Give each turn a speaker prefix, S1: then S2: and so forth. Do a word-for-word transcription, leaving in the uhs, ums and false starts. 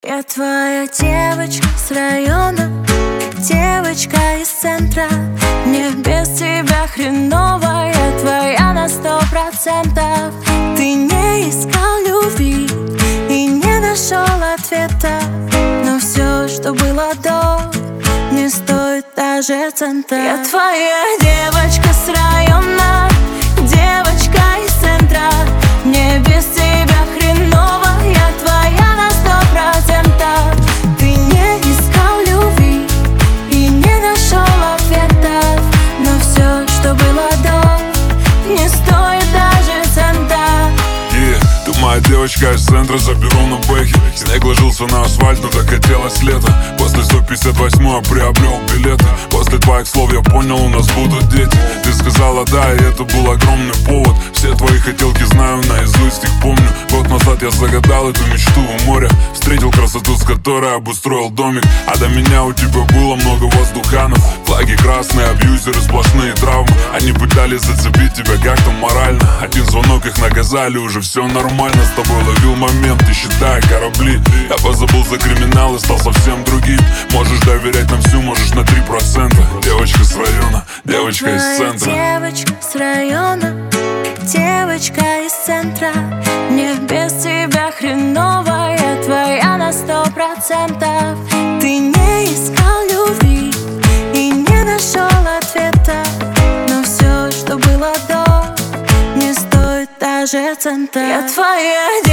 S1: Я твоя девочка с района, девочка из центра. Мне без тебя хреново, я твоя на сто процентов. Ты не искал любви и не нашел ответа, но все, что было до, не стоит даже цента. Я твоя девочка с района, девочка из центра. Мне без тебя хреново, я твоя на сто процентов. Ты не искал любви и не нашел ответов, но все, что было до, не стоит даже цента.
S2: Yeah, ты моя девочка из центра, заберу на бэхе. Снег ложился на асфальт, но так хотелось лето. После сто пятьдесят восьмой я приобрел билеты. После твоих слов я понял, у нас будут дети. Ты сказала да, и это был огромный повод. Все твои хотелки знаю наизусть, их помню. Год назад я загадал эту мечту у моря. Встретил красоту, с которой обустроил домик. А до меня у тебя было много воздуханов. Флаги красные, абьюзеры, сплошные травмы. Они пытались зацепить тебя как-то морально. Один звонок, их наказали, уже все нормально. С тобой ловил момент, не считая корабли. Я позабыл за криминал и стал совсем другим. Можешь доверять нам всю, можешь на три процента. Девочка с района, девочка из центра.
S1: Девочка с района, девочка из центра. Мне без тебя хреново, я твоя на сто процентов. Ты не искал любви и не нашел ответа, но все, что было до, не стоит даже цента. Я твоя